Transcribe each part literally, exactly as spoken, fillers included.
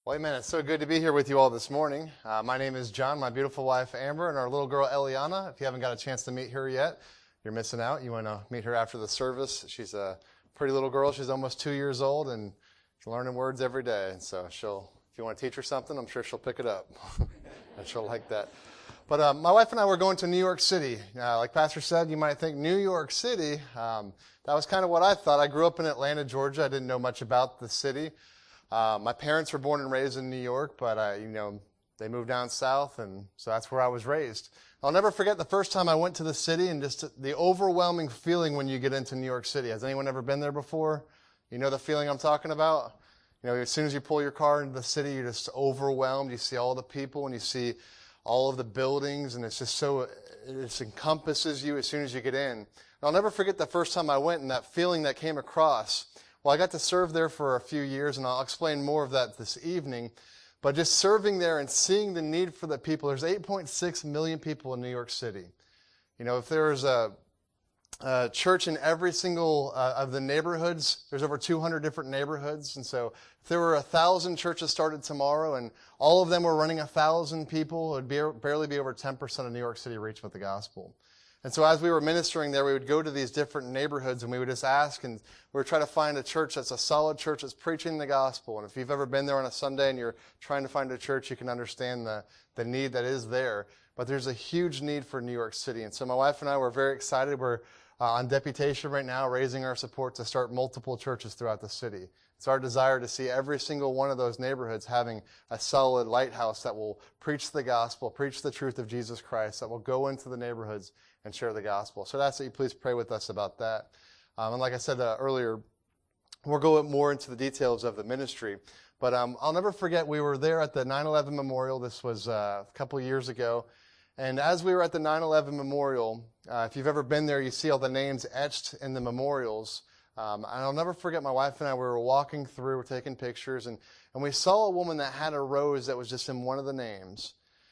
Well, amen. It's so good to be here with you all this morning. Uh, my name is John, my beautiful wife Amber, and our little girl Eliana. If you haven't got a chance to meet her yet, you're missing out. You want to meet her after the service. She's a pretty little girl. She's almost two years old, and she's learning words every day. And so she'll, if you want to teach her something, I'm sure she'll pick it up. And she'll like that. But uh, my wife and I were going to New York City. Uh, like Pastor said, you might think New York City. Um, that was kind of what I thought. I grew up in Atlanta, Georgia. I didn't know much about the city. Uh, my parents were born and raised in New York, but I, you know, they moved down south, and so that's where I was raised. I'll never forget the first time I went to the city and just the overwhelming feeling when you get into New York City. Has anyone ever been there before? You know the feeling I'm talking about? You know, as soon as you pull your car into the city, you're just overwhelmed. You see all the people, and you see all of the buildings, and it's just so, it just encompasses you as soon as you get in. And I'll never forget the first time I went and that feeling that came across. Well, I got to serve there for a few years, and I'll explain more of that this evening. But just serving there and seeing the need for the people, there's eight point six million people in New York City. You know, if there's a, a church in every single uh, of the neighborhoods, there's over two hundred different neighborhoods. And so if there were one thousand churches started tomorrow and all of them were running one thousand people, it would be, barely be over ten percent of New York City reached with the gospel. And so as we were ministering there, we would go to these different neighborhoods and we would just ask, and we would try to find a church that's a solid church that's preaching the gospel. And if you've ever been there on a Sunday and you're trying to find a church, you can understand the, the need that is there. But there's a huge need for New York City. And so my wife and I were very excited. We're uh, on deputation right now, raising our support to start multiple churches throughout the city. It's our desire to see every single one of those neighborhoods having a solid lighthouse that will preach the gospel, preach the truth of Jesus Christ, that will go into the neighborhoods and share the gospel. So that's that you please pray with us about that. Um, and like I said uh, earlier, we'll go more into the details of the ministry. But um, I'll never forget, we were there at the nine eleven Memorial. This was uh, a couple of years ago. And as we were at the nine eleven Memorial, uh, if you've ever been there, you see all the names etched in the memorials. Um, and I'll never forget, my wife and I, we were walking through, we're taking pictures, and, and we saw a woman that had a rose that was just in one of the names.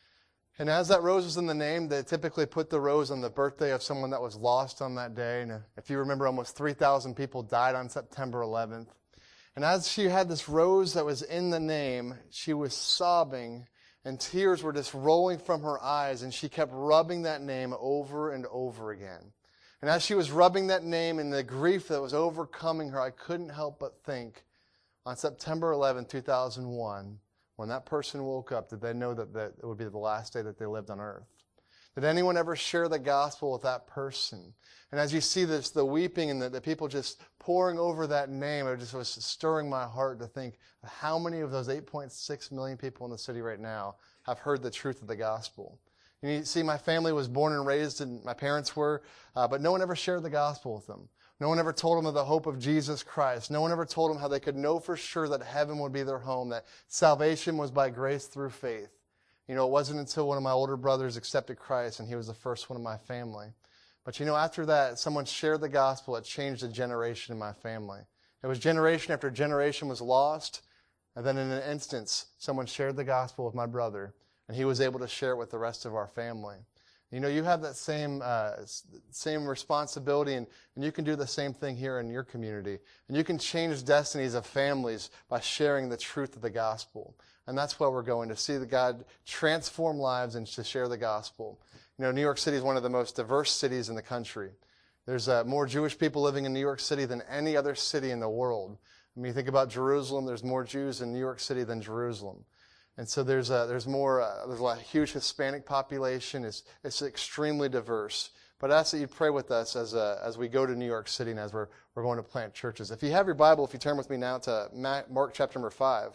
And as that rose was in the name, they typically put the rose on the birthday of someone that was lost on that day. And if you remember, almost three thousand people died on September eleventh. And as she had this rose that was in the name, she was sobbing, and tears were just rolling from her eyes, and she kept rubbing that name over and over again. And as she was rubbing that name and the grief that was overcoming her, I couldn't help but think, on September eleventh, two thousand one, when that person woke up, did they know that, that it would be the last day that they lived on earth? Did anyone ever share the gospel with that person? And as you see this, the weeping and the, the people just pouring over that name, it just was stirring my heart to think how many of those eight point six million people in the city right now have heard the truth of the gospel. And you see, my family was born and raised, and my parents were, uh, but no one ever shared the gospel with them. No one ever told them of the hope of Jesus Christ. No one ever told them how they could know for sure that heaven would be their home, that salvation was by grace through faith. You know, it wasn't until one of my older brothers accepted Christ, and he was the first one in my family. But you know, after that, someone shared the gospel. It changed a generation in my family. It was generation after generation was lost, and then in an instance, someone shared the gospel with my brother, and he was able to share it with the rest of our family. You know, you have that same uh, same responsibility, and, and you can do the same thing here in your community. And you can change destinies of families by sharing the truth of the gospel. And that's where we're going, to see that God transform lives and to share the gospel. You know, New York City is one of the most diverse cities in the country. There's uh, more Jewish people living in New York City than any other city in the world. I mean, you think about Jerusalem, there's more Jews in New York City than Jerusalem. And so there's a, there's more, uh, there's a lot, huge Hispanic population. It's, it's extremely diverse. But I ask that you pray with us as, uh, as we go to New York City and as we're, we're going to plant churches. If you have your Bible, if you turn with me now to Mark chapter number five.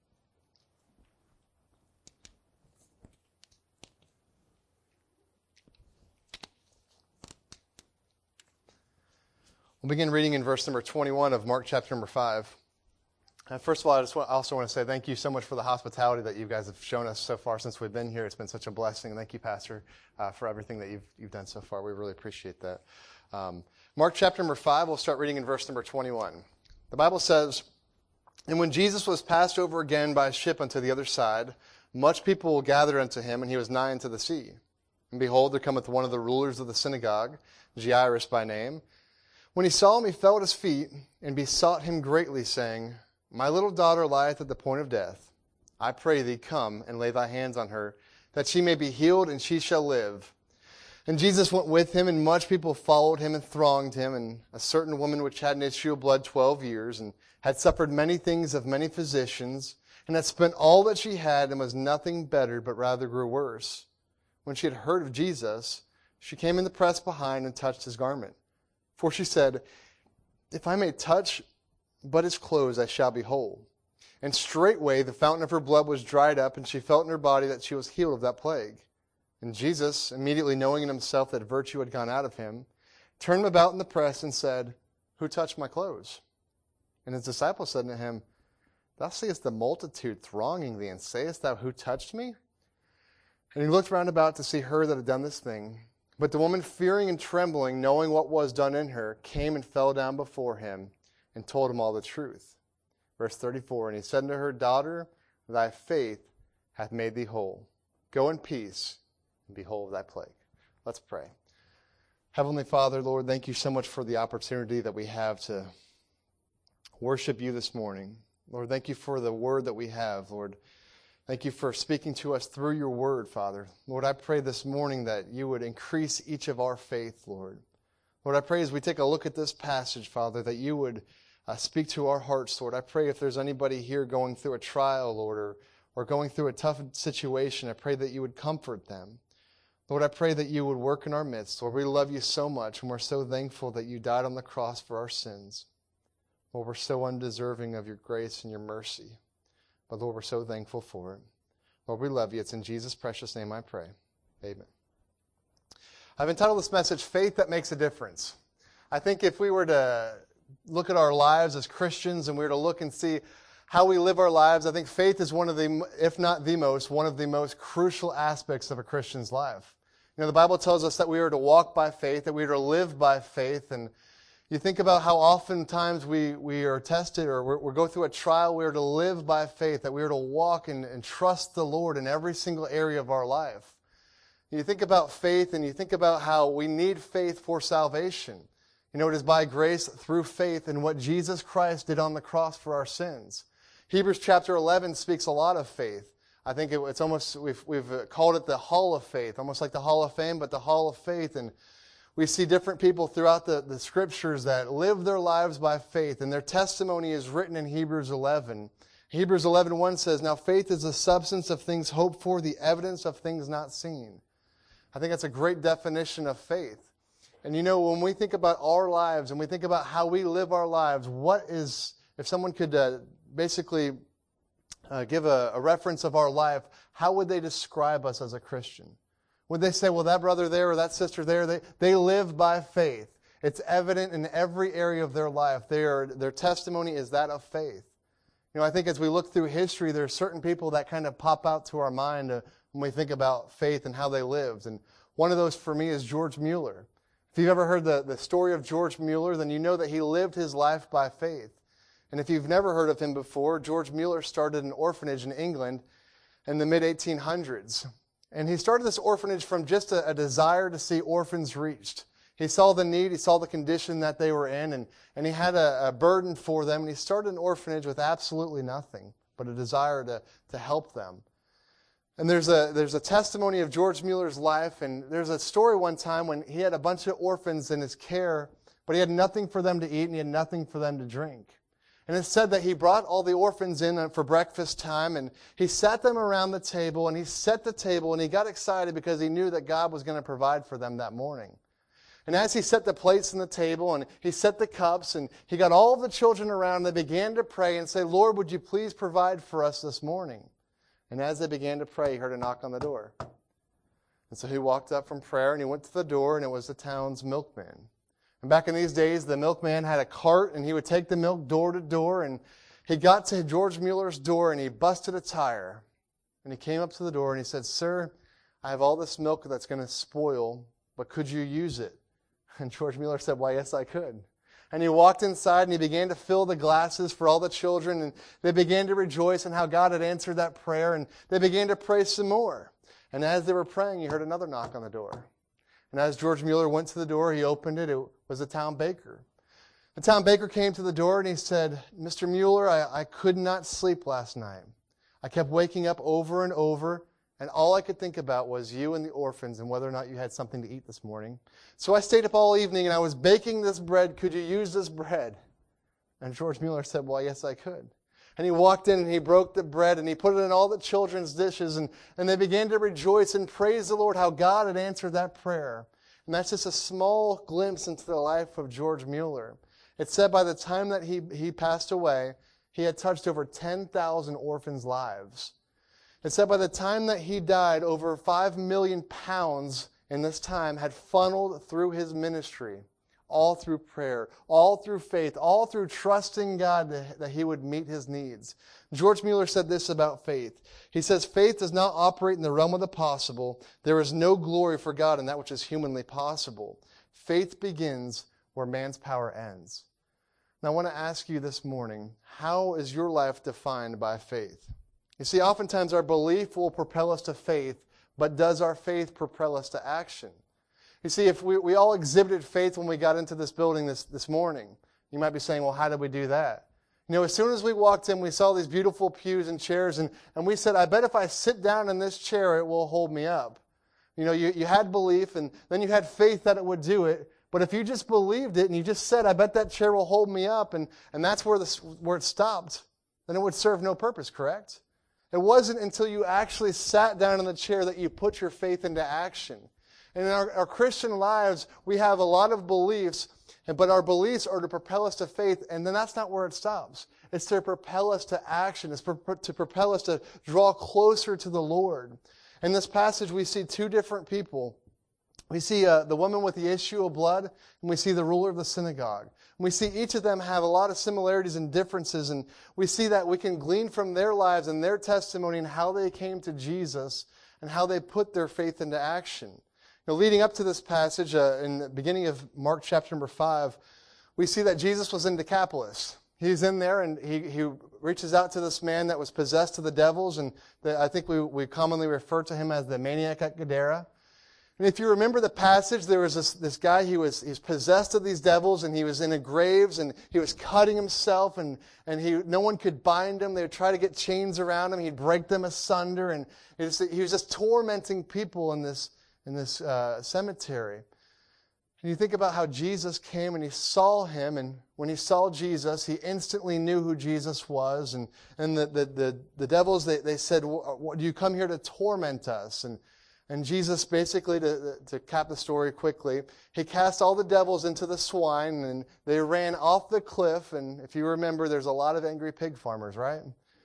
We'll begin reading in verse number twenty-one of Mark chapter number five. Uh, first of all, I just want, also want to say thank you so much for the hospitality that you guys have shown us so far since we've been here. It's been such a blessing. Thank you, Pastor, uh, for everything that you've you've done so far. We really appreciate that. Um, Mark chapter number five, we'll start reading in verse number twenty-one. The Bible says, "And when Jesus was passed over again by a ship unto the other side, much people gathered unto him, and he was nigh unto the sea. And behold, there cometh one of the rulers of the synagogue, Jairus by name. When he saw him, he fell at his feet, and besought him greatly, saying, My little daughter lieth at the point of death. I pray thee, come and lay thy hands on her, that she may be healed, and she shall live. And Jesus went with him, and much people followed him and thronged him. And a certain woman which had an issue of blood twelve years, and had suffered many things of many physicians, and had spent all that she had, and was nothing better, but rather grew worse. When she had heard of Jesus, she came in the press behind and touched his garment. For she said, If I may touch but his clothes, I shall be whole. And straightway the fountain of her blood was dried up, and she felt in her body that she was healed of that plague. And Jesus, immediately knowing in himself that virtue had gone out of him, turned about in the press and said, Who touched my clothes? And his disciples said to him, Thou seest the multitude thronging thee, and sayest thou, Who touched me? And he looked round about to see her that had done this thing. But the woman, fearing and trembling, knowing what was done in her, came and fell down before him, and told him all the truth. Verse thirty-four, And he said unto her, Daughter, thy faith hath made thee whole. Go in peace, and be whole of thy plague. Let's pray. Heavenly Father, Lord, thank you so much for the opportunity that we have to worship you this morning. Lord, thank you for the word that we have, Lord. Thank you for speaking to us through your word, Father. Lord, I pray this morning that you would increase each of our faith, Lord. Lord, I pray as we take a look at this passage, Father, that you would uh, speak to our hearts, Lord. I pray if there's anybody here going through a trial, Lord, or, or going through a tough situation, I pray that you would comfort them. Lord, I pray that you would work in our midst. Lord, we love you so much, and we're so thankful that you died on the cross for our sins. Lord, we're so undeserving of your grace and your mercy. But Lord, we're so thankful for it. Lord, we love you. It's in Jesus' precious name I pray. Amen. I've entitled this message, Faith That Makes a Difference. I think if we were to look at our lives as Christians and we were to look and see how we live our lives, I think faith is one of the, if not the most, one of the most crucial aspects of a Christian's life. You know, the Bible tells us that we are to walk by faith, that we are to live by faith, and you think about how oftentimes we, we are tested or we go through a trial. We are to live by faith, that we are to walk and, and trust the Lord in every single area of our life. You think about faith and you think about how we need faith for salvation. You know, it is by grace through faith in what Jesus Christ did on the cross for our sins. Hebrews chapter eleven speaks a lot of faith. I think it, it's almost, we've, we've called it the Hall of Faith, almost like the Hall of Fame, but the Hall of Faith. And we see different people throughout the, the scriptures that live their lives by faith, and their testimony is written in Hebrews eleven. Hebrews eleven one says, Now faith is the substance of things hoped for, the evidence of things not seen. I think that's a great definition of faith. And you know, when we think about our lives and we think about how we live our lives, what is, if someone could uh, basically uh, give a, a reference of our life, how would they describe us as a Christian? Would they say, well, that brother there or that sister there, they, they live by faith. It's evident in every area of their life. They are, their testimony is that of faith. You know, I think as we look through history, there are certain people that kind of pop out to our mind uh, when we think about faith and how they lived. And one of those for me is George Mueller. If you've ever heard the, the story of George Mueller, then you know that he lived his life by faith. And if you've never heard of him before, George Mueller started an orphanage in England in the mid eighteen hundreds. And he started this orphanage from just a, a desire to see orphans reached. He saw the need, he saw the condition that they were in, and, and he had a, a burden for them. And he started an orphanage with absolutely nothing but a desire to, to help them. And there's a there's a testimony of George Mueller's life, and there's a story one time when he had a bunch of orphans in his care, but he had nothing for them to eat and he had nothing for them to drink. And it's said that he brought all the orphans in for breakfast time, and he sat them around the table, and he set the table, and he got excited because he knew that God was going to provide for them that morning. And as he set the plates on the table, and he set the cups, and he got all of the children around, they began to pray and say, Lord, would you please provide for us this morning? And as they began to pray, he heard a knock on the door. And so he walked up from prayer, and he went to the door, and it was the town's milkman. And back in these days, the milkman had a cart, and he would take the milk door to door, and he got to George Mueller's door, and he busted a tire. And he came up to the door, and he said, Sir, I have all this milk that's going to spoil, but could you use it? And George Mueller said, why, yes, I could. And he walked inside and he began to fill the glasses for all the children, and they began to rejoice in how God had answered that prayer, and they began to pray some more. And as they were praying, he heard another knock on the door. And as George Mueller went to the door, he opened it. It was the town baker. The town baker came to the door and he said, Mister Mueller, I, I could not sleep last night. I kept waking up over and over, and all I could think about was you and the orphans and whether or not you had something to eat this morning. So I stayed up all evening, and I was baking this bread. Could you use this bread? And George Mueller said, well, yes, I could. And he walked in, and he broke the bread, and he put it in all the children's dishes, and, and they began to rejoice and praise the Lord, how God had answered that prayer. And that's just a small glimpse into the life of George Mueller. It said by the time that he, he passed away, he had touched over ten thousand orphans' lives. It said by the time that he died, over five million pounds in this time had funneled through his ministry, all through prayer, all through faith, all through trusting God that, that he would meet his needs. George Mueller said this about faith. He says, faith does not operate in the realm of the possible. There is no glory for God in that which is humanly possible. Faith begins where man's power ends. Now, I want to ask you this morning, how is your life defined by faith? You see, oftentimes our belief will propel us to faith, but does our faith propel us to action? You see, if we, we all exhibited faith when we got into this building this, this morning, you might be saying, well, how did we do that? You know, as soon as we walked in, we saw these beautiful pews and chairs, and, and we said, I bet if I sit down in this chair, it will hold me up. You know, you, you had belief, and then you had faith that it would do it. But if you just believed it and you just said, I bet that chair will hold me up, and, and that's where, this, where it stopped, then it would serve no purpose, correct? It wasn't until you actually sat down in the chair that you put your faith into action. And in our, our Christian lives, we have a lot of beliefs, but our beliefs are to propel us to faith, and then that's not where it stops. It's to propel us to action. It's to propel us to draw closer to the Lord. In this passage, we see two different people. We see uh, the woman with the issue of blood, and we see the ruler of the synagogue. And we see each of them have a lot of similarities and differences, and we see that we can glean from their lives and their testimony and how they came to Jesus and how they put their faith into action. Now, leading up to this passage, uh, in the beginning of Mark chapter number five, we see that Jesus was in Decapolis. He's in there, and he, he reaches out to this man that was possessed of the devils, and the, I think we, we commonly refer to him as the maniac at Gadara. And if you remember the passage, there was this, this guy, he was, he was possessed of these devils, and he was in the graves, and he was cutting himself, and, and he, no one could bind him. They would try to get chains around him. He'd break them asunder, and he was, he was just tormenting people in this, in this uh, cemetery. And you think about how Jesus came and he saw him, and when he saw Jesus, he instantly knew who Jesus was. And, and the, the, the, the devils, they, they said, do you come here to torment us? And And Jesus, basically, to, to cap the story quickly, he cast all the devils into the swine, and they ran off the cliff. And if you remember, there's a lot of angry pig farmers, right?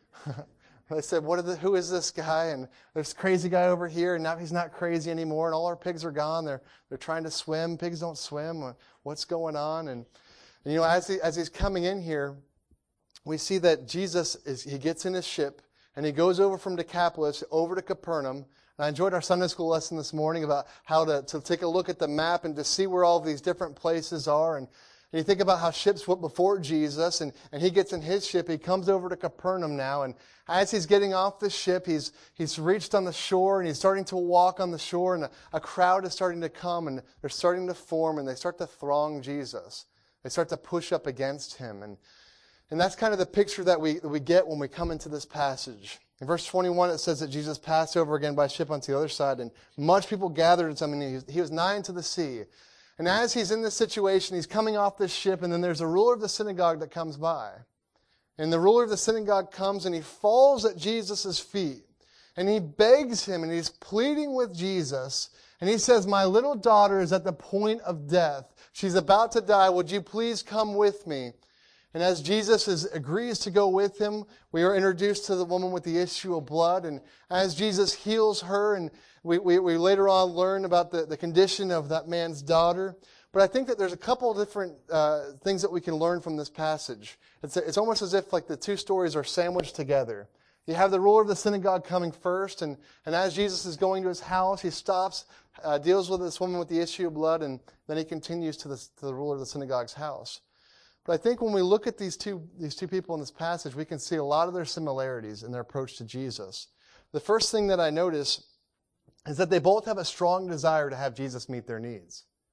They said, "What are the, who is this guy?" And there's a crazy guy over here, and now he's not crazy anymore, and all our pigs are gone. They're they're trying to swim. Pigs don't swim. What's going on? And, and you know, as he, as he's coming in here, we see that Jesus is he gets in his ship, and he goes over from Decapolis over to Capernaum. And I enjoyed our Sunday school lesson this morning about how to, to take a look at the map and to see where all of these different places are. And, and you think about how ships went before Jesus, and, and he gets in his ship. He comes over to Capernaum now, and as he's getting off the ship, he's he's reached on the shore, and he's starting to walk on the shore, and a, a crowd is starting to come, and they're starting to form, and they start to throng Jesus. They start to push up against him. And, and that's kind of the picture that we, that we get when we come into this passage. In verse twenty-one, it says that Jesus passed over again by ship onto the other side, and much people gathered to him, and he was, he was nigh unto the sea. And as he's in this situation, he's coming off this ship, and then there's a ruler of the synagogue that comes by. And the ruler of the synagogue comes, and he falls at Jesus' feet, and he begs him, and he's pleading with Jesus, and he says, "My little daughter is at the point of death. She's about to die. Would you please come with me?" And as Jesus is, agrees to go with him, we are introduced to the woman with the issue of blood. And as Jesus heals her, and we, we, we later on learn about the, the condition of that man's daughter. But I think that there's a couple of different uh, things that we can learn from this passage. It's, it's almost as if like the two stories are sandwiched together. You have the ruler of the synagogue coming first, and, and as Jesus is going to his house, he stops, uh, deals with this woman with the issue of blood, and then he continues to the, to the ruler of the synagogue's house. But I think when we look at these two, these two people in this passage, we can see a lot of their similarities in their approach to Jesus. The first thing that I notice is that they both have a strong desire to have Jesus meet their needs.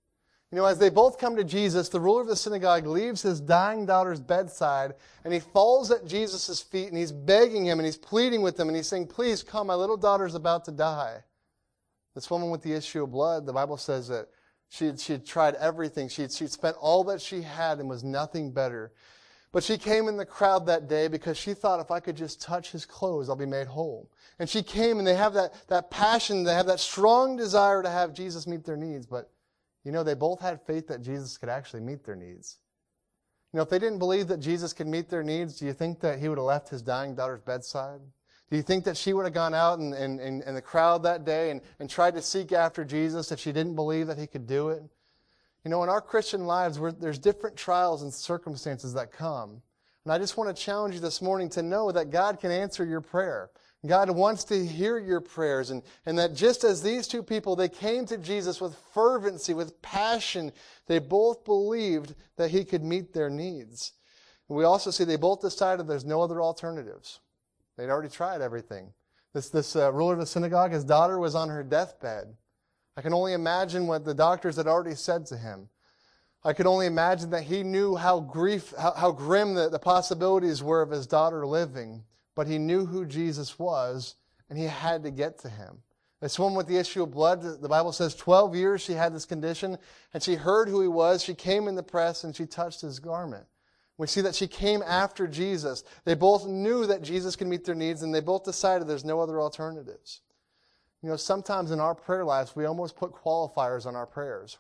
You know, as they both come to Jesus, the ruler of the synagogue leaves his dying daughter's bedside, and he falls at Jesus' feet, and he's begging him, and he's pleading with him, and he's saying, please come, my little daughter's about to die. This woman with the issue of blood, the Bible says that she had, she had tried everything. She had, she'd spent all that she had and was nothing better. But she came in the crowd that day because she thought, if I could just touch his clothes, I'll be made whole. And she came, and they have that, that passion, they have that strong desire to have Jesus meet their needs, but you know, they both had faith that Jesus could actually meet their needs. You know, if they didn't believe that Jesus could meet their needs, do you think that he would have left his dying daughter's bedside? Do you think that she would have gone out in, in, in, in the crowd that day and, and tried to seek after Jesus if she didn't believe that he could do it? You know, in our Christian lives, we're, there's different trials and circumstances that come. And I just want to challenge you this morning to know that God can answer your prayer. God wants to hear your prayers, and, and that just as these two people, they came to Jesus with fervency, with passion, they both believed that he could meet their needs. And we also see they both decided there's no other alternatives. They'd already tried everything. This, this uh, ruler of the synagogue, his daughter was on her deathbed. I can only imagine what the doctors had already said to him. I could only imagine that he knew how grief, how, how grim the, the possibilities were of his daughter living. But he knew who Jesus was, and he had to get to him. This woman with the issue of blood, the Bible says twelve years she had this condition, and she heard who he was. She came in the press, and she touched his garment. We see that she came after Jesus. They both knew that Jesus could meet their needs, and they both decided there's no other alternatives. You know, sometimes in our prayer lives, we almost put qualifiers on our prayers.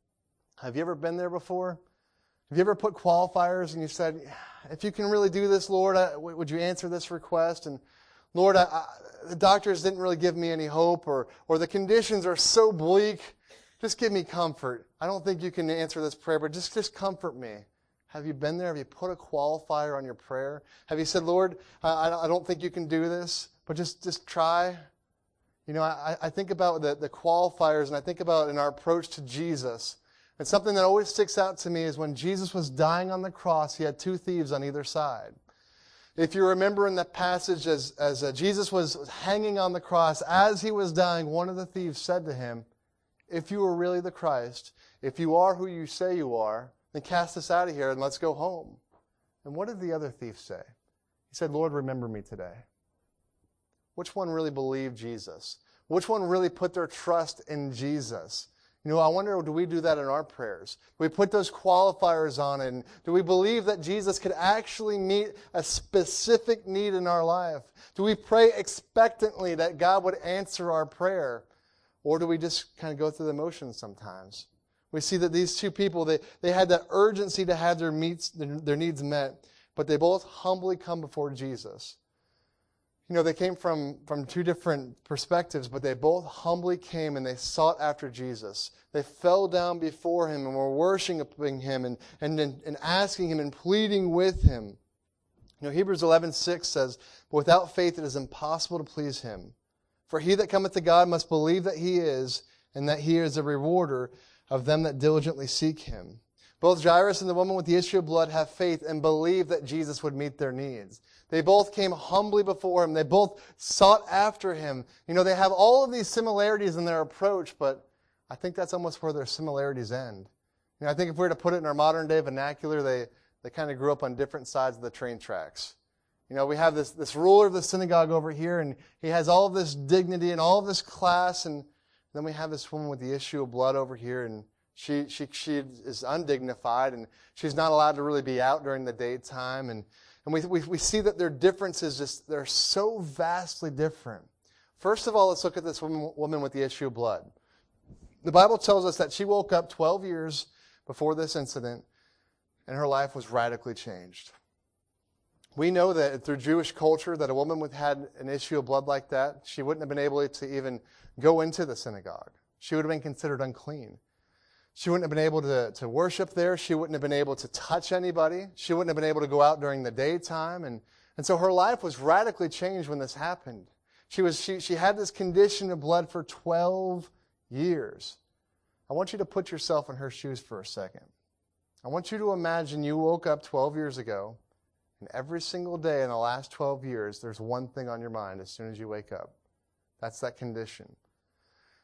Have you ever been there before? Have you ever put qualifiers and you said, if you can really do this, Lord, I, would you answer this request? And Lord, I, I, the doctors didn't really give me any hope, or, or the conditions are so bleak. Just give me comfort. I don't think you can answer this prayer, but just, just comfort me. Have you been there? Have you put a qualifier on your prayer? Have you said, Lord, I, I don't think you can do this, but just, just try? You know, I, I think about the, the qualifiers, and I think about in our approach to Jesus. And something that always sticks out to me is when Jesus was dying on the cross, he had two thieves on either side. If you remember in that passage, as, as uh, Jesus was hanging on the cross, as he was dying, one of the thieves said to him, if you are really the Christ, if you are who you say you are, then cast us out of here and let's go home. And what did the other thief say? He said, Lord, remember me today. Which one really believed Jesus? Which one really put their trust in Jesus? You know, I wonder, do we do that in our prayers? Do we put those qualifiers on it? And do we believe that Jesus could actually meet a specific need in our life? Do we pray expectantly that God would answer our prayer? Or do we just kind of go through the motions sometimes? We see that these two people, they, they had that urgency to have their, meets, their, their needs met, but they both humbly come before Jesus. You know, they came from, from two different perspectives, but they both humbly came and they sought after Jesus. They fell down before him and were worshiping him and, and, and asking him and pleading with him. You know, Hebrews eleven six says, but without faith it is impossible to please him. For he that cometh to God must believe that he is, and that he is a rewarder of them that diligently seek him. Both Jairus and the woman with the issue of blood have faith and believe that Jesus would meet their needs. They both came humbly before him. They both sought after him. You know, they have all of these similarities in their approach, but I think that's almost where their similarities end. You know, I think if we were to put it in our modern day vernacular, they, they kind of grew up on different sides of the train tracks. You know, we have this, this ruler of the synagogue over here, and he has all of this dignity and all of this class, and then we have this woman with the issue of blood over here, and She, she, she is undignified, and she's not allowed to really be out during the daytime. And, and we, we, we see that their differences, just, they're so vastly different. First of all, let's look at this woman, woman with the issue of blood. The Bible tells us that she woke up twelve years before this incident, and her life was radically changed. We know that through Jewish culture that a woman with had an issue of blood like that, she wouldn't have been able to even go into the synagogue. She would have been considered unclean. She wouldn't have been able to, to worship there. She wouldn't have been able to touch anybody. She wouldn't have been able to go out during the daytime. And, and so her life was radically changed when this happened. She, was, she, she had this condition of blood for twelve years. I want you to put yourself in her shoes for a second. I want you to imagine you woke up twelve years ago, and every single day in the last twelve years, there's one thing on your mind as soon as you wake up. That's that condition.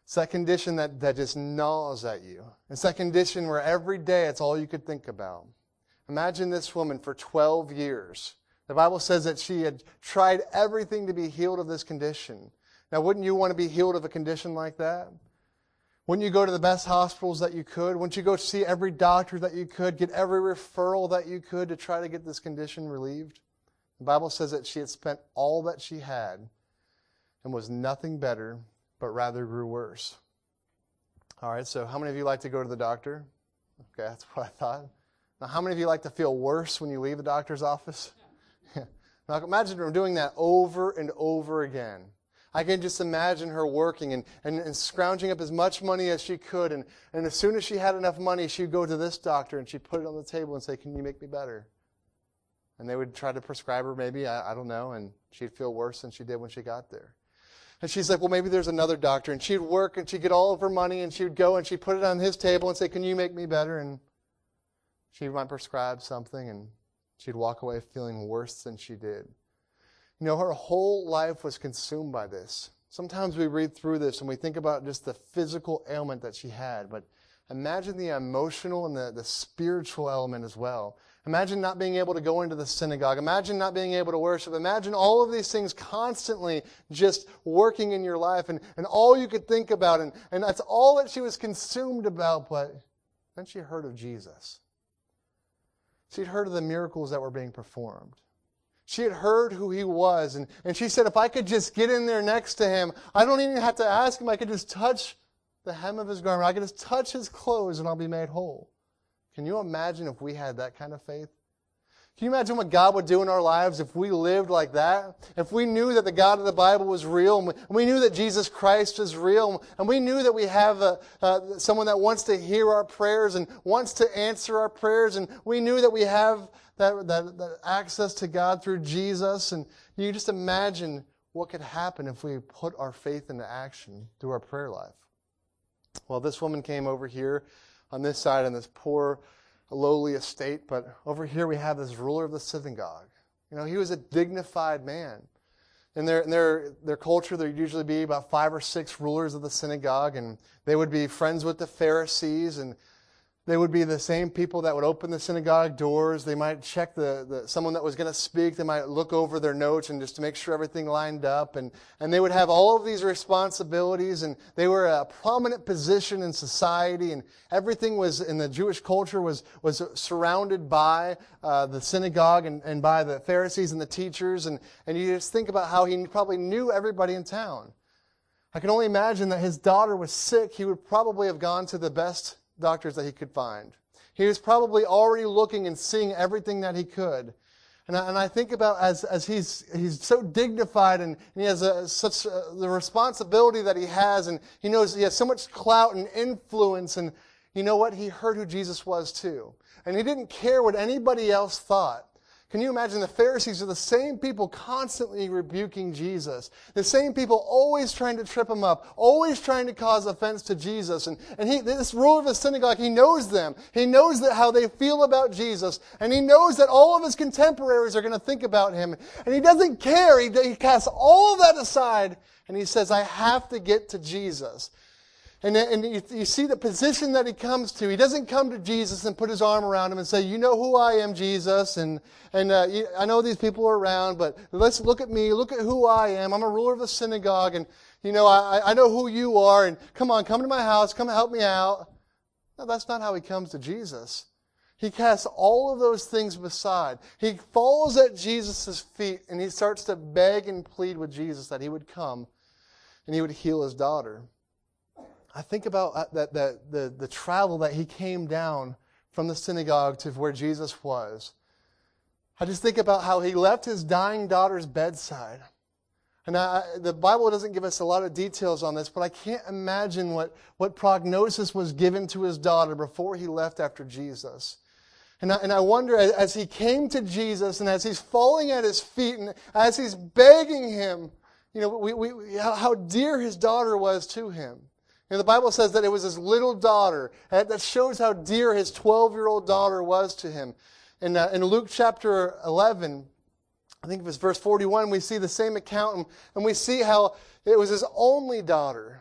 It's that condition that, that just gnaws at you. It's that condition where every day it's all you could think about. Imagine this woman for twelve years. The Bible says that she had tried everything to be healed of this condition. Now, wouldn't you want to be healed of a condition like that? Wouldn't you go to the best hospitals that you could? Wouldn't you go see every doctor that you could, get every referral that you could to try to get this condition relieved? The Bible says that she had spent all that she had and was nothing better, but rather grew worse. All right, so how many of you like to go to the doctor? Okay, that's what I thought. Now, how many of you like to feel worse when you leave the doctor's office? Now, imagine doing that over and over again. I can just imagine her working and, and, and scrounging up as much money as she could. And, and as soon as she had enough money, she'd go to this doctor and she'd put it on the table and say, can you make me better? And they would try to prescribe her maybe, I, I don't know, and she'd feel worse than she did when she got there. And she's like, well, maybe there's another doctor. And she'd work and she'd get all of her money and she'd go and she'd put it on his table and say, can you make me better? And she might prescribe something and she'd walk away feeling worse than she did. You know, her whole life was consumed by this. Sometimes we read through this and we think about just the physical ailment that she had, but imagine the emotional and the, the spiritual element as well. Imagine not being able to go into the synagogue. Imagine not being able to worship. Imagine all of these things constantly just working in your life and, and all you could think about. And, and that's all that she was consumed about, but then she heard of Jesus. She'd heard of the miracles that were being performed. She had heard who he was, and, and she said, if I could just get in there next to him, I don't even have to ask him, I could just touch the hem of his garment. I could just touch his clothes and I'll be made whole. Can you imagine if we had that kind of faith? Can you imagine what God would do in our lives if we lived like that? If we knew that the God of the Bible was real, and we, and we knew that Jesus Christ is real, and we knew that we have a, uh, someone that wants to hear our prayers and wants to answer our prayers, and we knew that we have that, that, that access to God through Jesus, and you just imagine what could happen if we put our faith into action through our prayer life. Well, this woman came over here on this side on this poor, lowly estate, but over here we have this ruler of the synagogue. You know, he was a dignified man. In their in their their culture, there'd usually be about five or six rulers of the synagogue, and they would be friends with the Pharisees, and they would be the same people that would open the synagogue doors. They might check the, the someone that was going to speak. They might look over their notes and just to make sure everything lined up. And, and they would have all of these responsibilities, and they were a prominent position in society, and everything was in the Jewish culture was, was surrounded by uh, the synagogue and, and by the Pharisees and the teachers. And, and you just think about how he probably knew everybody in town. I can only imagine that his daughter was sick. He would probably have gone to the best doctors that he could find. He was probably already looking and seeing everything that he could. And I, and I think about as as he's he's so dignified and, and he has a, such a, the responsibility that he has, and he knows he has so much clout and influence, and you know what? He heard who Jesus was too. And he didn't care what anybody else thought. Can you imagine the Pharisees are the same people constantly rebuking Jesus? The same people always trying to trip him up, always trying to cause offense to Jesus. And, and he, this ruler of the synagogue, he knows them. He knows that how they feel about Jesus. And he knows that all of his contemporaries are going to think about him. And he doesn't care. He, he casts all of that aside. And he says, I have to get to Jesus. And, and you, you see the position that he comes to. He doesn't come to Jesus and put his arm around him and say, you know who I am, Jesus, and, and uh, you, I know these people are around, but let's look at me, look at who I am. I'm a ruler of the synagogue, and you know I, I know who you are, and come on, come to my house, come help me out. No, that's not how he comes to Jesus. He casts all of those things aside. He falls at Jesus' feet, and he starts to beg and plead with Jesus that he would come and he would heal his daughter. I think about that, that the, the travel that he came down from the synagogue to where Jesus was. I just think about how he left his dying daughter's bedside. And I, the Bible doesn't give us a lot of details on this, but I can't imagine what, what prognosis was given to his daughter before he left after Jesus. And I, and I wonder, as he came to Jesus and as he's falling at his feet and as he's begging him, you know, we, we, how dear his daughter was to him. You know, the Bible says that it was his little daughter. And that shows how dear his twelve-year-old daughter was to him. In, uh, in Luke chapter eleven, I think it was verse forty-one, we see the same account, and, and we see how it was his only daughter.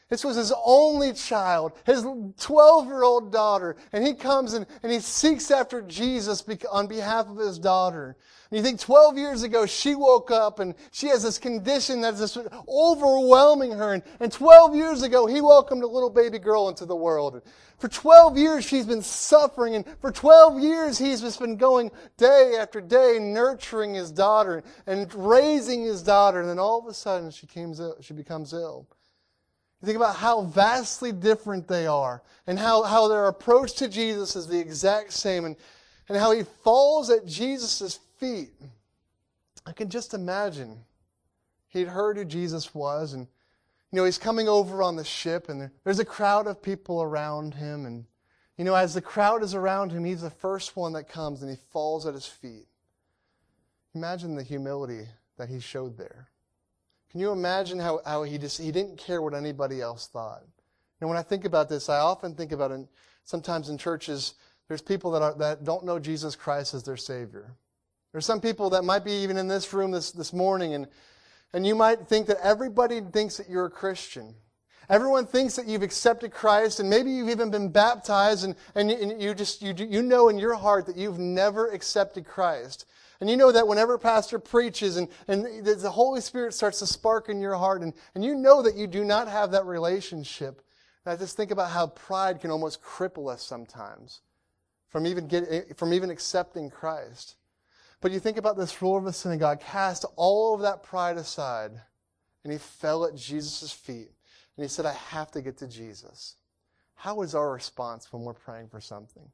This was his only child, his twelve-year-old daughter. And he comes and, and he seeks after Jesus on behalf of his daughter. And you think twelve years ago, she woke up and she has this condition that's just overwhelming her. And, and twelve years ago, he welcomed a little baby girl into the world. For twelve years, she's been suffering. And for twelve years, he's just been going day after day, nurturing his daughter and raising his daughter. And then all of a sudden, she, came, she becomes ill. You think about how vastly different they are and how, how their approach to Jesus is the exact same and, and how he falls at Jesus' feet. I can just imagine. He'd heard who Jesus was, and you know, he's coming over on the ship, and there, there's a crowd of people around him, and you know, as the crowd is around him, he's the first one that comes and he falls at his feet. Imagine the humility that he showed there. Can you imagine how, how he just he didn't care what anybody else thought? And when I think about this, I often think about it sometimes in churches, there's people that are, that don't know Jesus Christ as their Savior. There's some people that might be even in this room this, this morning, and, and you might think that everybody thinks that you're a Christian. Everyone thinks that you've accepted Christ, and maybe you've even been baptized, and, and, you, and you just you, you know in your heart that you've never accepted Christ. And you know that whenever pastor preaches and, and the Holy Spirit starts to spark in your heart, and, and you know that you do not have that relationship. And I just think about how pride can almost cripple us sometimes from even get, from even accepting Christ. But you think about this ruler of the synagogue cast all of that pride aside, and he fell at Jesus' feet. And he said, I have to get to Jesus. How is our response when we're praying for something?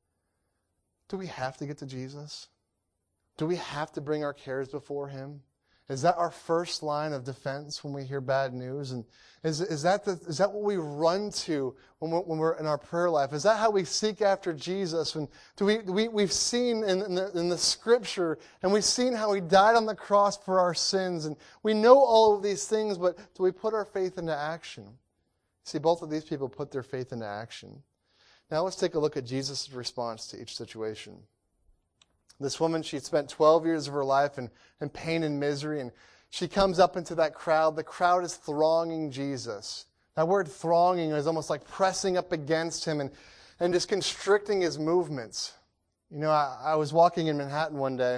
Do we have to get to Jesus? Do we have to bring our cares before him? Is that our first line of defense when we hear bad news? And is, is, that, the, is that what we run to when we're, when we're in our prayer life? Is that how we seek after Jesus? And do we, we, we've seen in, in, the, in the Scripture, and we've seen how he died on the cross for our sins. And we know all of these things, but do we put our faith into action? See, both of these people put their faith into action. Now let's take a look at Jesus' response to each situation. This woman, she spent twelve years of her life in, in pain and misery, and she comes up into that crowd. The crowd is thronging Jesus. That word thronging is almost like pressing up against him and, and just constricting his movements. You know, I, I was walking in Manhattan one day,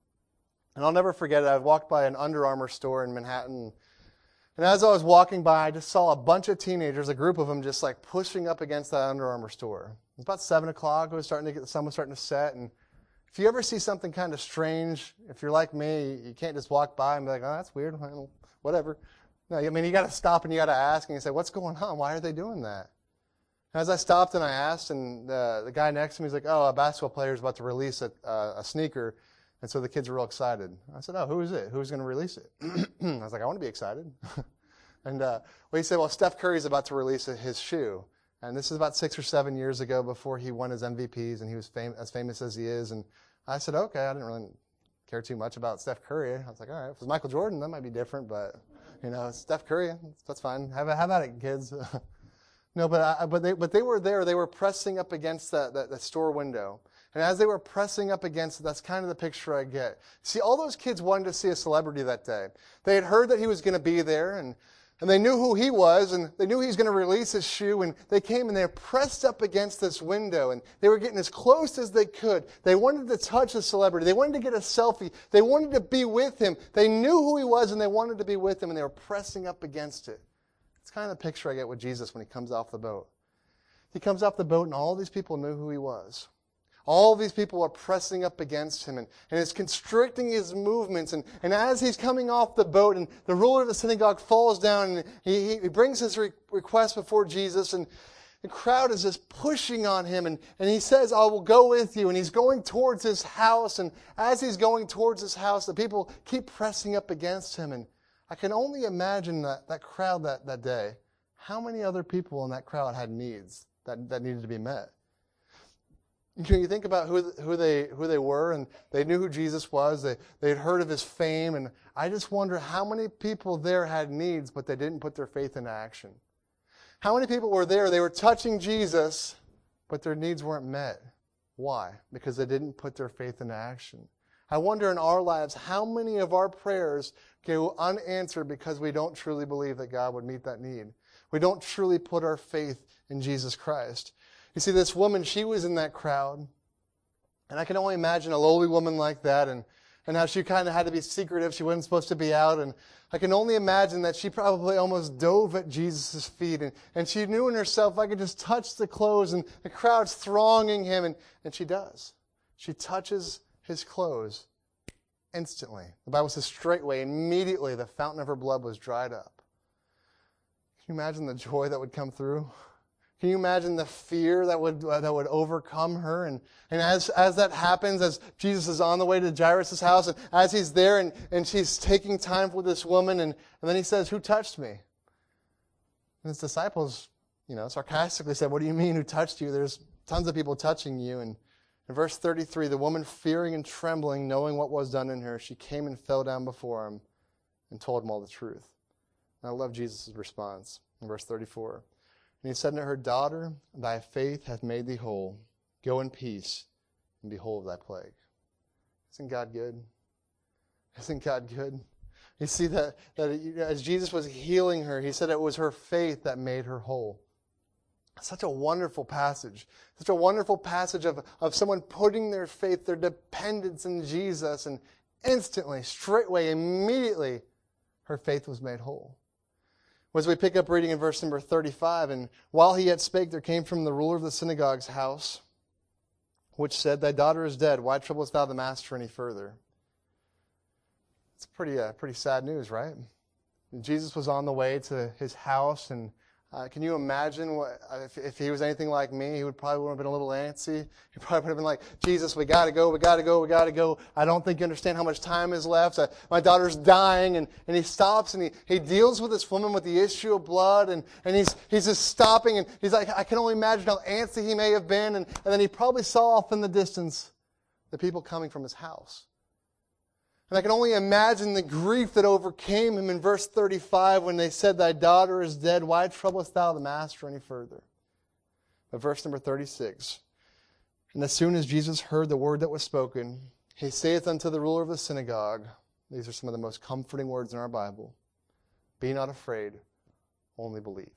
and I'll never forget it. I walked by an Under Armour store in Manhattan, and as I was walking by, I just saw a bunch of teenagers, a group of them, just like pushing up against that Under Armour store. It was about seven o'clock. It was starting to get, the sun was starting to set, and if you ever see something kind of strange, if you're like me, you can't just walk by and be like, oh, that's weird, whatever. No, I mean, you got to stop and you got to ask, and you say, what's going on? Why are they doing that? And as I stopped and I asked, and the, the guy next to me was like, oh, a basketball player is about to release a, uh, a sneaker, and so the kids are real excited. I said, oh, who is it? Who's going to release it? I was like, I want to be excited. and uh, well, he said, well, Steph Curry's about to release his shoe. And this is about six or seven years ago before he won his M V Ps and he was fam- as famous as he is. And I said, okay, I didn't really care too much about Steph Curry. I was like, all right, if it was Michael Jordan, that might be different. But, you know, Steph Curry, that's fine. Have, have at it, kids. no, but I, but they but they were there. They were pressing up against that, that, that store window. And as they were pressing up against it, that's kind of the picture I get. See, all those kids wanted to see a celebrity that day. They had heard that he was going to be there, and And they knew who he was, and they knew he was going to release his shoe, and they came and they were pressed up against this window, and they were getting as close as they could. They wanted to touch the celebrity. They wanted to get a selfie. They wanted to be with him. They knew who he was, and they wanted to be with him, and they were pressing up against it. It's kind of the picture I get with Jesus when he comes off the boat. He comes off the boat, and all these people knew who he was. All these people are pressing up against him, and, and it's constricting his movements. And, and as he's coming off the boat, and the ruler of the synagogue falls down, and he, he brings his re- request before Jesus, and the crowd is just pushing on him. And, and he says, I will go with you. And he's going towards his house. And as he's going towards his house, the people keep pressing up against him. And I can only imagine that, that crowd that, that day. How many other people in that crowd had needs that, that needed to be met? Can you think about who who they who they were, and they knew who Jesus was. They they had heard of his fame, and I just wonder how many people there had needs, but they didn't put their faith into action. How many people were there? They were touching Jesus, but their needs weren't met. Why? Because they didn't put their faith into action. I wonder in our lives how many of our prayers go unanswered because we don't truly believe that God would meet that need. We don't truly put our faith in Jesus Christ. You see, this woman, she was in that crowd. And I can only imagine a lowly woman like that and, and how she kind of had to be secretive. She wasn't supposed to be out. And I can only imagine that she probably almost dove at Jesus' feet. And, and she knew in herself, I could just touch the clothes, and the crowd's thronging him. And, and she does. She touches his clothes instantly. The Bible says straightway, immediately, the fountain of her blood was dried up. Can you imagine the joy that would come through? Can you imagine the fear that would uh, that would overcome her? And, and as, as that happens, as Jesus is on the way to Jairus' house, and as he's there and, and she's taking time with this woman, and, and then he says, who touched me? And his disciples, you know, sarcastically said, what do you mean, who touched you? There's tons of people touching you. And in verse thirty-three, the woman fearing and trembling, knowing what was done in her, she came and fell down before him and told him all the truth. And I love Jesus' response in verse thirty-four. And he said unto her, daughter, thy faith hath made thee whole. Go in peace, and behold thy plague. Isn't God good? Isn't God good? You see that, that as Jesus was healing her, he said it was her faith that made her whole. Such a wonderful passage. Such a wonderful passage of, of someone putting their faith, their dependence in Jesus, and instantly, straightway, immediately, her faith was made whole. As we pick up reading in verse number thirty-five, and while he yet spake, there came from the ruler of the synagogue's house, which said, thy daughter is dead. Why troublest thou the master any further? It's pretty, uh, pretty sad news, right? And Jesus was on the way to his house, and uh, can you imagine what, if, if he was anything like me, he would probably would have been a little antsy. He probably would have been like, Jesus, we got to go, we got to go, we got to go. I don't think you understand how much time is left. Uh, my daughter's dying. And, and he stops and he, he deals with this woman with the issue of blood. And, and he's, he's just stopping. And he's like, I can only imagine how antsy he may have been. And, and then he probably saw off in the distance the people coming from his house. And I can only imagine the grief that overcame him in verse thirty-five when they said, thy daughter is dead. Why troublest thou the master any further? But verse number thirty-six. And as soon as Jesus heard the word that was spoken, he saith unto the ruler of the synagogue, these are some of the most comforting words in our Bible, be not afraid, only believe.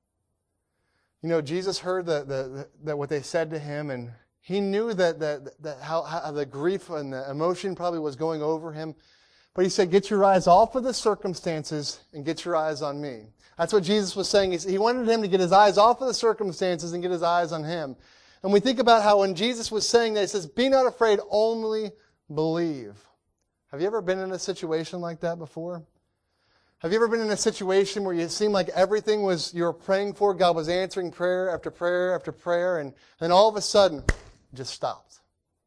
You know, Jesus heard the, the, the, what they said to him, and he knew that, that, that how, how the grief and the emotion probably was going over him. But he said, get your eyes off of the circumstances and get your eyes on me. That's what Jesus was saying. He wanted him to get his eyes off of the circumstances and get his eyes on him. And we think about how when Jesus was saying that, he says, be not afraid, only believe. Have you ever been in a situation like that before? Have you ever been in a situation where you seemed like everything was you were praying for, God was answering prayer after prayer after prayer, and then all of a sudden, just stopped.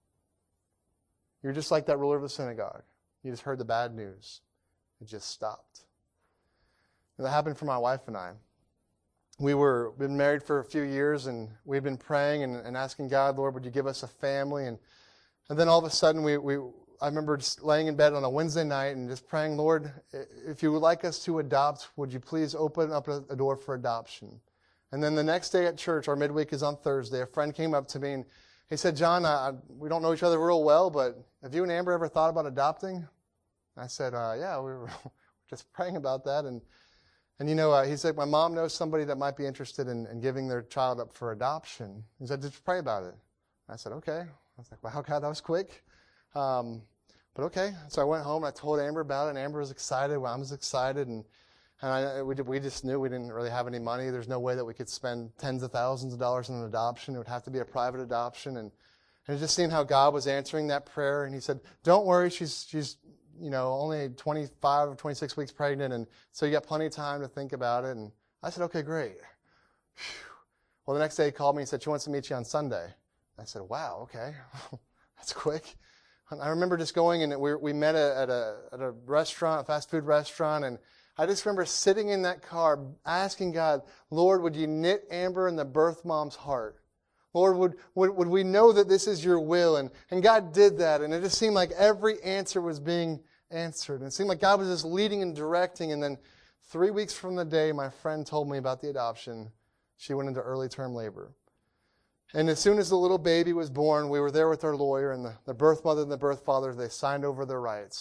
You're just like that ruler of the synagogue. You just heard the bad news. It just stopped. And that happened for my wife and I. We were been married for a few years, and we've been praying and, and asking God, Lord, would you give us a family? And and then all of a sudden, we we I remember just laying in bed on a Wednesday night and just praying, Lord, if you would like us to adopt, would you please open up a, a door for adoption? And then the next day at church, our midweek is on Thursday, a friend came up to me and he said, John, I, we don't know each other real well, but have you and Amber ever thought about adopting? I said, uh, yeah, we were just praying about that. And, and you know, uh, he said, my mom knows somebody that might be interested in, in giving their child up for adoption. He said, just pray about it. I said, okay. I was like, wow, God, that was quick. Um, but okay. So I went home and I told Amber about it, and Amber was excited. Well, I was excited. And, and I, we, we just knew we didn't really have any money. There's no way that we could spend tens of thousands of dollars on an adoption. It would have to be a private adoption. And, and it just seemed how God was answering that prayer. And he said, don't worry, she's, she's, you know, only twenty-five or twenty-six weeks pregnant. And so you got plenty of time to think about it. And I said, okay, great. Whew. Well, the next day he called me and said, she wants to meet you on Sunday. I said, wow, okay. That's quick. And I remember just going, and we, we met at a, at a restaurant, a fast food restaurant, and I just remember sitting in that car asking God, Lord, would you knit Amber in the birth mom's heart? Lord, would, would, would we know that this is your will? And, and God did that, and it just seemed like every answer was being answered. And it seemed like God was just leading and directing, and then three weeks from the day my friend told me about the adoption, she went into early term labor. And as soon as the little baby was born, we were there with our lawyer, and the, the birth mother and the birth father, they signed over their rights.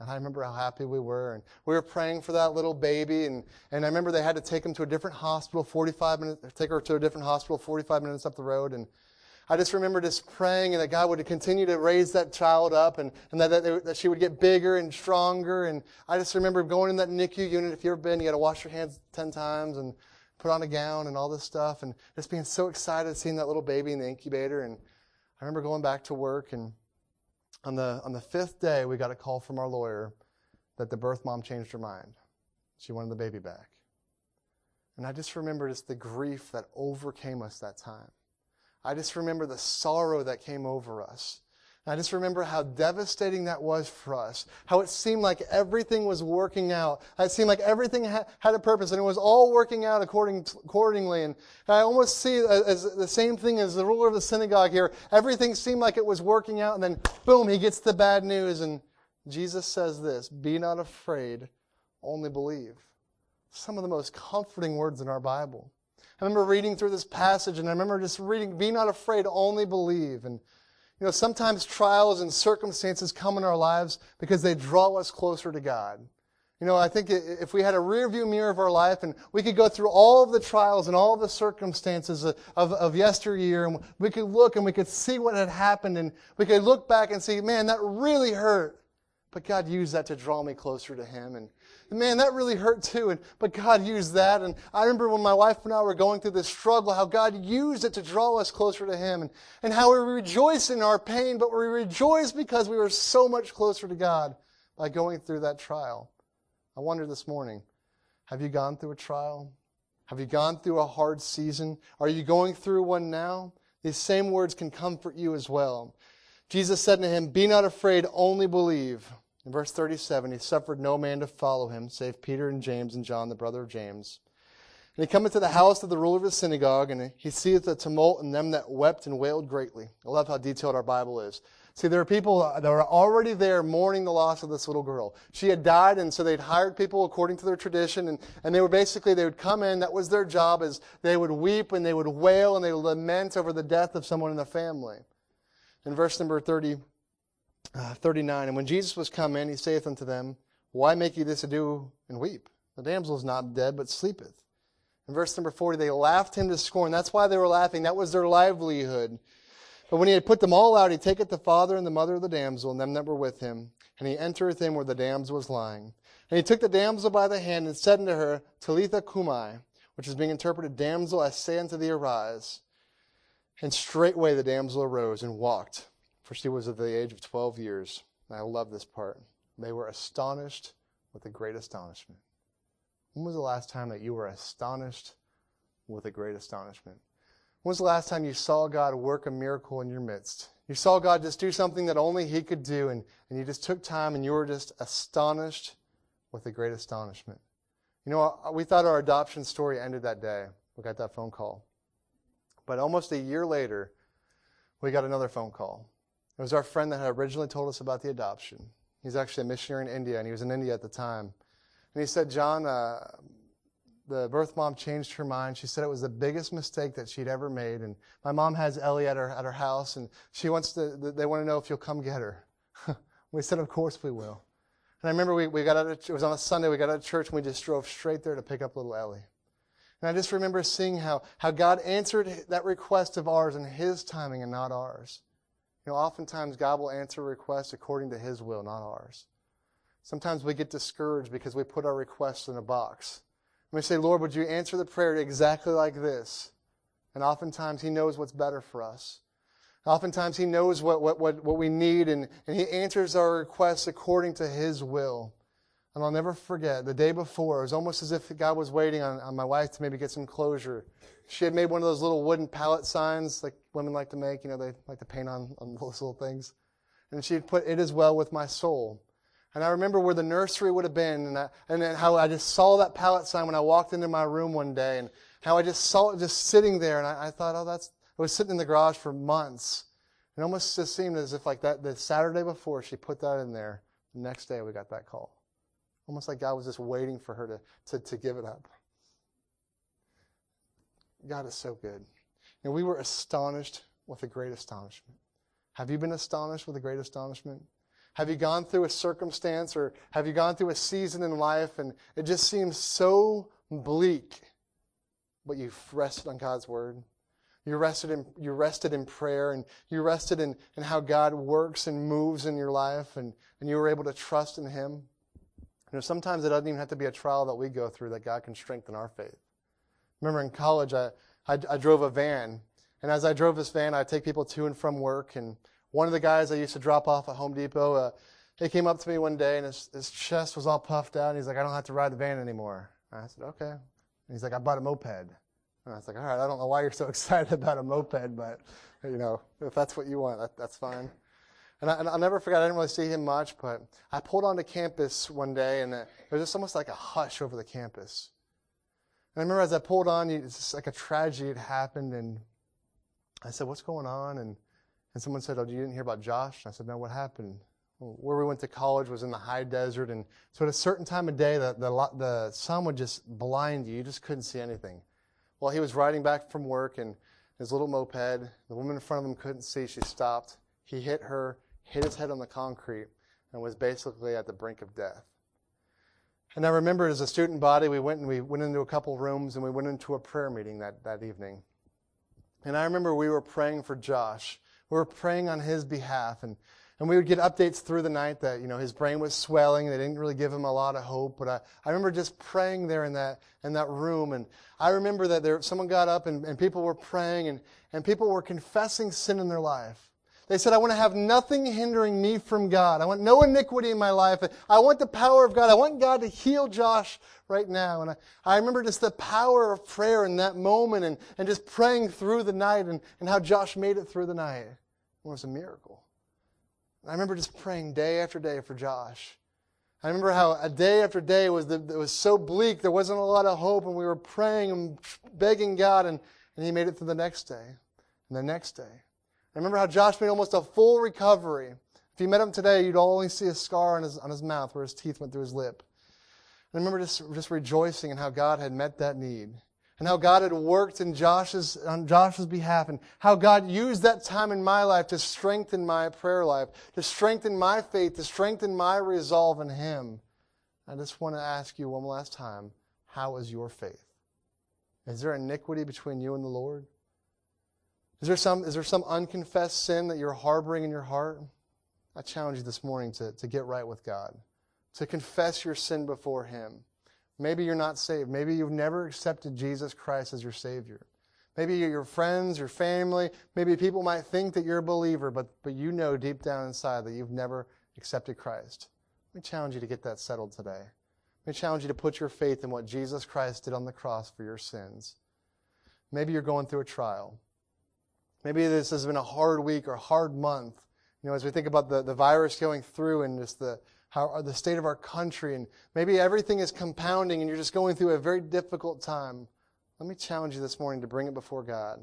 And I remember how happy we were. And we were praying for that little baby. And, and I remember they had to take him to a different hospital, forty-five minutes, take her to a different hospital, forty-five minutes up the road. And I just remember just praying and that God would continue to raise that child up and, and that, that, that she would get bigger and stronger. And I just remember going in that N I C U unit. If you've ever been, you got to wash your hands ten times and put on a gown and all this stuff. And just being so excited seeing that little baby in the incubator. And I remember going back to work, and on the on the fifth day, we got a call from our lawyer that the birth mom changed her mind. She wanted the baby back. And I just remember just the grief that overcame us that time. I just remember the sorrow that came over us. And I just remember how devastating that was for us. How it seemed like everything was working out. It seemed like everything ha- had a purpose, and it was all working out according to, accordingly. And I almost see it as the same thing as the ruler of the synagogue here. Everything seemed like it was working out, and then boom, he gets the bad news. And Jesus says this, "Be not afraid, only believe." Some of the most comforting words in our Bible. I remember reading through this passage, and I remember just reading, "Be not afraid, only believe." And you know, sometimes trials and circumstances come in our lives because they draw us closer to God. You know, I think if we had a rearview mirror of our life and we could go through all of the trials and all of the circumstances of, of, of yesteryear, and we could look and we could see what had happened, and we could look back and see, man, that really hurt. But God used that to draw me closer to Him. And man, that really hurt too. And but God used that. And I remember when my wife and I were going through this struggle, how God used it to draw us closer to Him. And, and how we rejoice in our pain, but we rejoice because we were so much closer to God by going through that trial. I wonder this morning, have you gone through a trial? Have you gone through a hard season? Are you going through one now? These same words can comfort you as well. Jesus said to him, "Be not afraid, only believe." In verse thirty-seven, he suffered no man to follow him, save Peter and James and John, the brother of James. And he cometh to the house of the ruler of the synagogue, and he seeth the tumult and them that wept and wailed greatly. I love how detailed our Bible is. See, there are people that were already there mourning the loss of this little girl. She had died, and so they'd hired people according to their tradition, and, and they were basically, they would come in, that was their job, is they would weep and they would wail and they would lament over the death of someone in the family. In verse number thirty, Uh, thirty-nine, and when Jesus was come in, he saith unto them, "Why make ye this ado and weep? The damsel is not dead, but sleepeth." In verse number forty, they laughed him to scorn. That's why they were laughing. That was their livelihood. But when he had put them all out, he taketh the father and the mother of the damsel, and them that were with him, and he entereth in where the damsel was lying. And he took the damsel by the hand, and said unto her, "Talitha cumi," which is being interpreted, "Damsel, I say unto thee, arise." And straightway the damsel arose and walked, for she was of the age of twelve years. And I love this part. They were astonished with a great astonishment. When was the last time that you were astonished with a great astonishment? When was the last time you saw God work a miracle in your midst? You saw God just do something that only He could do, and, and you just took time and you were just astonished with a great astonishment. You know, we thought our adoption story ended that day. We got that phone call. But almost a year later, we got another phone call. It was our friend that had originally told us about the adoption. He's actually a missionary in India, and he was in India at the time. And he said, "John, uh, the birth mom changed her mind. She said it was the biggest mistake that she'd ever made. And my mom has Ellie at her at her house, and she wants to. They want to know if you'll come get her." We said, "Of course we will." And I remember we, we got out of, it was on a Sunday, we got out of church, and we just drove straight there to pick up little Ellie. And I just remember seeing how, how God answered that request of ours in His timing and not ours. You know, oftentimes God will answer requests according to His will, not ours. Sometimes we get discouraged because we put our requests in a box. And we say, "Lord, would you answer the prayer exactly like this?" And oftentimes He knows what's better for us. Oftentimes He knows what, what, what, what we need, and, and He answers our requests according to His will. And I'll never forget, the day before, it was almost as if God was waiting on, on my wife to maybe get some closure. She had made one of those little wooden pallet signs like women like to make. You know, they like to paint on, on those little things. And she had put, "It is well with my soul." And I remember where the nursery would have been, and, I, and then how I just saw that pallet sign when I walked into my room one day, and how I just saw it just sitting there. And I, I thought, oh, that's, it was sitting in the garage for months. It almost just seemed as if like that the Saturday before she put that in there, the next day we got that call. Almost like God was just waiting for her to, to, to give it up. God is so good. And we were astonished with a great astonishment. Have you been astonished with a great astonishment? Have you gone through a circumstance, or have you gone through a season in life and it just seems so bleak, but you've rested on God's word? You rested in, you rested in prayer, and you rested in, in how God works and moves in your life, and, and you were able to trust in Him. You know, sometimes it doesn't even have to be a trial that we go through that God can strengthen our faith. Remember in college, I, I, I drove a van, and as I drove this van, I'd take people to and from work, and one of the guys I used to drop off at Home Depot, uh, he came up to me one day, and his, his chest was all puffed out, and he's like, "I don't have to ride the van anymore." And I said, "Okay." And he's like, "I bought a moped." And I was like, "All right, I don't know why you're so excited about a moped, but, you know, if that's what you want, that, that's fine." And, I, and I'll never forget, I didn't really see him much, but I pulled onto campus one day, and it was just almost like a hush over the campus. And I remember as I pulled on, it's just like a tragedy had happened, and I said, "What's going on?" And And someone said, "Oh, you didn't hear about Josh?" And I said, "No, what happened?" Well, where we went to college was in the high desert, and so at a certain time of day, the, the, the sun would just blind you. You just couldn't see anything. Well, he was riding back from work, and his little moped, the woman in front of him couldn't see. She stopped. He hit her, hit his head on the concrete, and was basically at the brink of death. And I remember as a student body, we went and we went into a couple rooms, and we went into a prayer meeting that, that evening. And I remember we were praying for Josh. We were praying on his behalf, and, and we would get updates through the night that, you know, his brain was swelling. They didn't really give him a lot of hope, but I, I remember just praying there in that in that room, and I remember that there someone got up and, and people were praying, and, and people were confessing sin in their life. They said, "I want to have nothing hindering me from God. I want no iniquity in my life. I want the power of God. I want God to heal Josh right now." And I, I remember just the power of prayer in that moment, and, and just praying through the night, and, and how Josh made it through the night. It was a miracle. I remember just praying day after day for Josh. I remember how a day after day was the, it was so bleak, there wasn't a lot of hope, and we were praying and begging God, and, and He made it through the next day, and the next day. I remember how Josh made almost a full recovery. If you met him today, you'd only see a scar on his on his mouth where his teeth went through his lip. And I remember just, just rejoicing in how God had met that need, and how God had worked in Josh's on Josh's behalf, and how God used that time in my life to strengthen my prayer life, to strengthen my faith, to strengthen my resolve in Him. I just want to ask you one last time, how is your faith? Is there iniquity between you and the Lord? Is there some is there some unconfessed sin that you're harboring in your heart? I challenge you this morning to, to get right with God, to confess your sin before Him. Maybe you're not saved. Maybe you've never accepted Jesus Christ as your Savior. Maybe your friends, your family, maybe people might think that you're a believer, but, but you know deep down inside that you've never accepted Christ. Let me challenge you to get that settled today. Let me challenge you to put your faith in what Jesus Christ did on the cross for your sins. Maybe you're going through a trial. Maybe this has been a hard week or a hard month. You know, as we think about the, the virus going through and just the how the state of our country, and maybe everything is compounding and you're just going through a very difficult time. Let me challenge you this morning to bring it before God.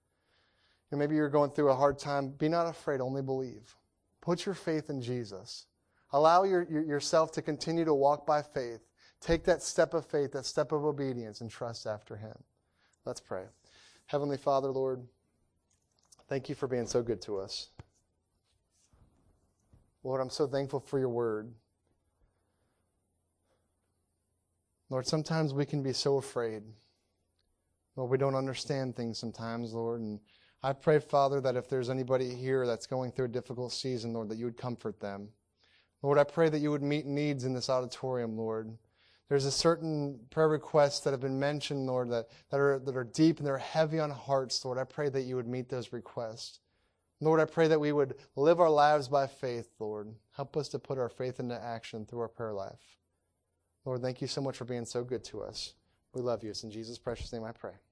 And maybe you're going through a hard time. Be not afraid, only believe. Put your faith in Jesus. Allow your, your, yourself to continue to walk by faith. Take that step of faith, that step of obedience, and trust after Him. Let's pray. Heavenly Father, Lord, thank You for being so good to us. Lord, I'm so thankful for Your word. Lord, sometimes we can be so afraid. Lord, we don't understand things sometimes, Lord. And I pray, Father, that if there's anybody here that's going through a difficult season, Lord, that You would comfort them. Lord, I pray that You would meet needs in this auditorium, Lord. There's a certain prayer requests that have been mentioned, Lord, that, that, are, that are deep and they're heavy on hearts, Lord. I pray that You would meet those requests. Lord, I pray that we would live our lives by faith, Lord. Help us to put our faith into action through our prayer life. Lord, thank You so much for being so good to us. We love You. It's in Jesus' precious name I pray.